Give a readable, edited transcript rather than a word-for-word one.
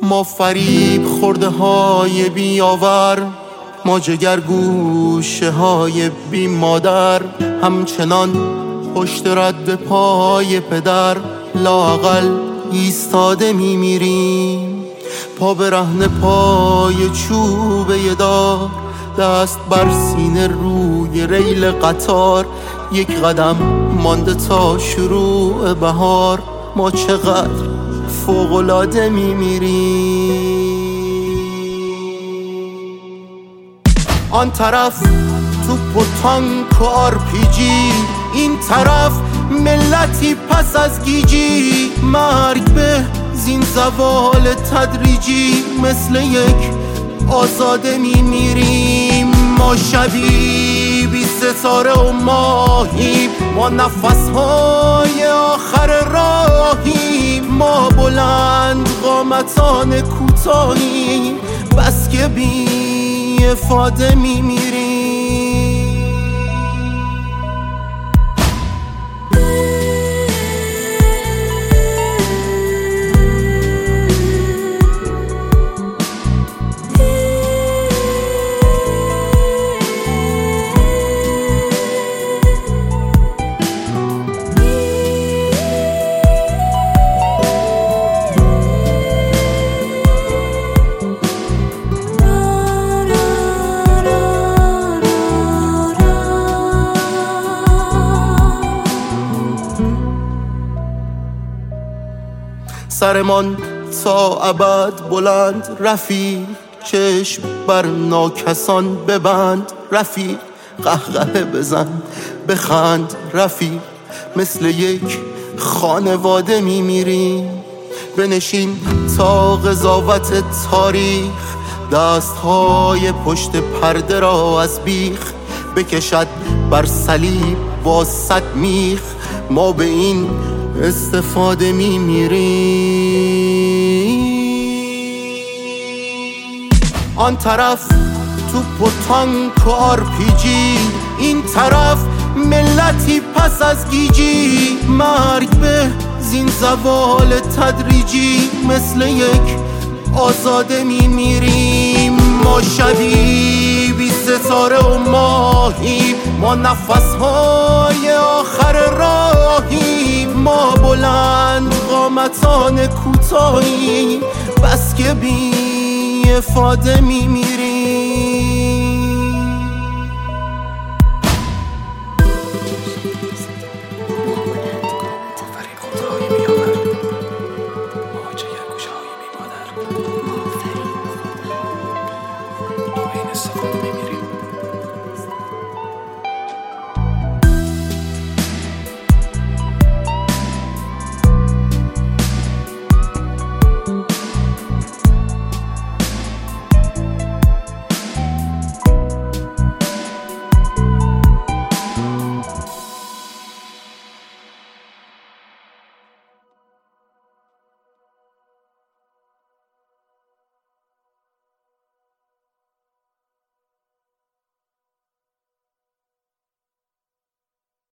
ما فریب خورده های بیاور، ما جگر گوشه های بی مادر، همچنان پشت رد پای پدر لااقل ایستاده میمیریم. پا به رهن پای چوبه دار، دست بر سینه روی ریل قطار، یک قدم مانده تا شروع بهار، ما چقدر فوق‌العاده میمیریم. آن طرف توپ و تانک و آرپیجی، این طرف ملتی پس از گیجی، مرگ به زین زوال تدریجی، مثل یک آزاده میمیریم. ما شبی بی ستاره و ماهیم، ما نفسهای آخر راهیم، ما بلند قامتان کوتاهیم، بس که بی افاده میمیریم. سرمان تا ابد بلند رفیق، چشم بر ناکسان ببند رفیق، قهقه بزن بخند رفیق، مثل یک خانواده میمیریم. بنشین تا قضاوت تاریخ، دستهای پشت پرده را از بیخ، بکشد بر صلیب با 100 میخ، ما به این استفاده میمیریم. آن طرف توپ و تانک و آرپیجی، این طرف ملتی پس از گیجی، مرگ به زین زوال تدریجی، مثل یک آزاده میمیریم. ما شبی بی ستاره و ماهیم، ما نفسهای آخر راهیم، ما بلند قامتان کوتاهیم، بس که بی افاده میمیریم.